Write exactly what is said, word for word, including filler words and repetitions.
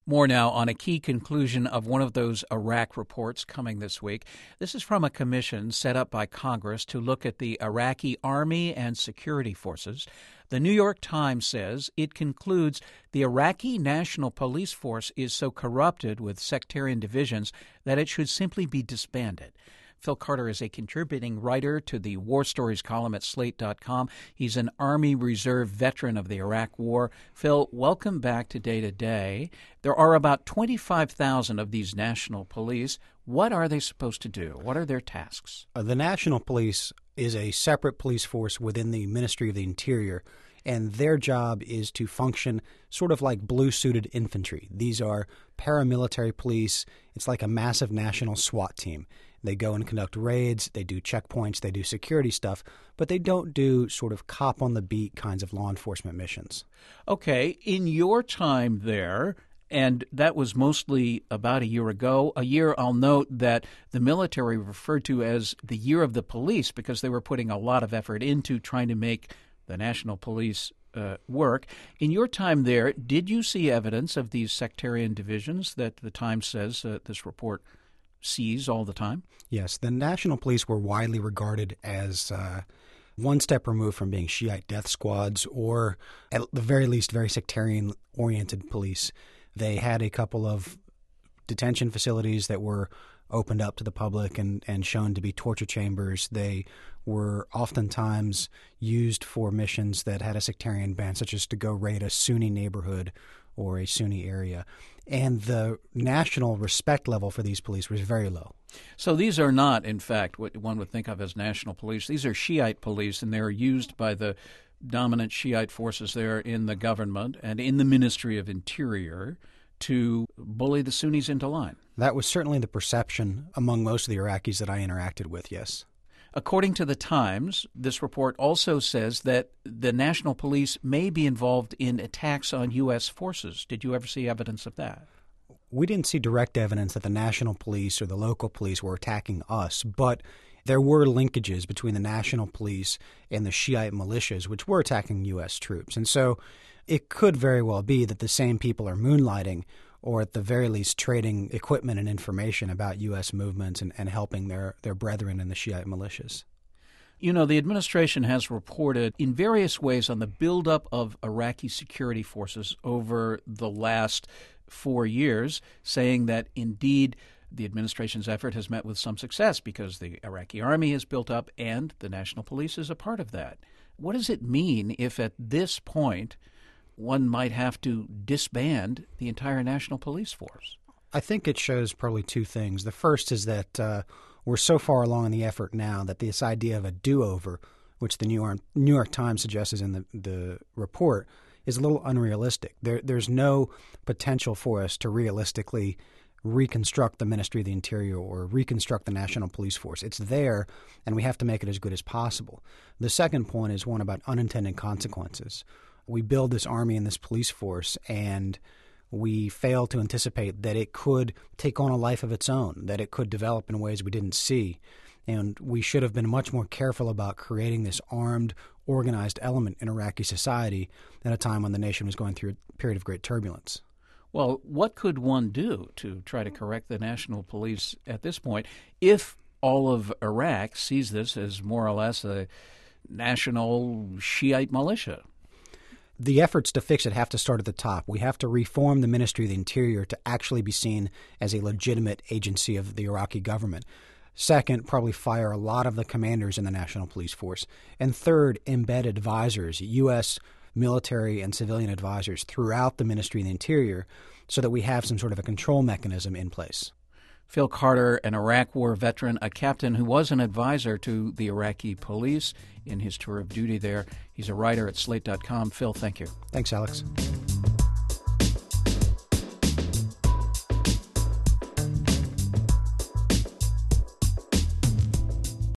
More now on a key conclusion of one of those Iraq reports coming this week. This is from a commission set up by Congress to look at the Iraqi army and security forces. The New York Times says it concludes the Iraqi National Police Force is so corrupted with sectarian divisions that it should simply be disbanded. Phil Carter is a contributing writer to the War Stories column at slate dot com. He's an Army Reserve veteran of the Iraq War. Phil, welcome back to Day to Day. There are about twenty-five thousand of these national police. What are they supposed to do? What are their tasks? Uh, the National Police is a separate police force within the Ministry of the Interior, and their job is to function sort of like blue-suited infantry. These are paramilitary police. It's like a massive national SWAT team. They go and conduct raids, they do checkpoints, they do security stuff, but they don't do sort of cop-on-the-beat kinds of law enforcement missions. Okay, in your time there, and that was mostly about a year ago, a year I'll note that the military referred to as the year of the police because they were putting a lot of effort into trying to make the National Police uh, work. In your time there, did you see evidence of these sectarian divisions that the Times says uh, this report sees all the time? Yes, the National Police were widely regarded as uh, one step removed from being Shiite death squads or, at the very least, very sectarian-oriented police. They had a couple of detention facilities that were opened up to the public and, and shown to be torture chambers. They were oftentimes used for missions that had a sectarian bent, such as to go raid a Sunni neighborhood or a Sunni area. And the national respect level for these police was very low. So these are not, in fact, what one would think of as national police. These are Shiite police, and they're used by the dominant Shiite forces there in the government and in the Ministry of Interior to bully the Sunnis into line. That was certainly the perception among most of the Iraqis that I interacted with, yes. According to the Times, this report also says that the National Police may be involved in attacks on U S forces. Did you ever see evidence of that? We didn't see direct evidence that the National Police or the local police were attacking us, but there were linkages between the National Police and the Shiite militias, which were attacking U S troops. And so it could very well be that the same people are moonlighting or at the very least trading equipment and information about U S movements and, and helping their, their brethren in the Shiite militias. You know, the administration has reported in various ways on the buildup of Iraqi security forces over the last four years, saying that indeed the administration's effort has met with some success because the Iraqi army is built up and the National Police is a part of that. What does it mean if at this point one might have to disband the entire National Police Force? I think it shows probably two things. The first is that uh, we're so far along in the effort now that this idea of a do-over, which the New York, New York Times suggests in the, the report, is a little unrealistic. There, there's no potential for us to realistically reconstruct the Ministry of the Interior or reconstruct the National Police Force. It's there, and we have to make it as good as possible. The second point is one about unintended consequences. We build this army and this police force, and we fail to anticipate that it could take on a life of its own, that it could develop in ways we didn't see. And we should have been much more careful about creating this armed, organized element in Iraqi society at a time when the nation was going through a period of great turbulence. Well, what could one do to try to correct the National Police at this point if all of Iraq sees this as more or less a national Shiite militia? The efforts to fix it have to start at the top. We have to reform the Ministry of the Interior to actually be seen as a legitimate agency of the Iraqi government. Second, probably fire a lot of the commanders in the National Police Force. And third, embed advisors, U S military and civilian advisors throughout the Ministry of the Interior so that we have some sort of a control mechanism in place. Phil Carter, an Iraq War veteran, a captain who was an advisor to the Iraqi police in his tour of duty there. He's a writer at slate dot com. Phil, thank you. Thanks, Alex.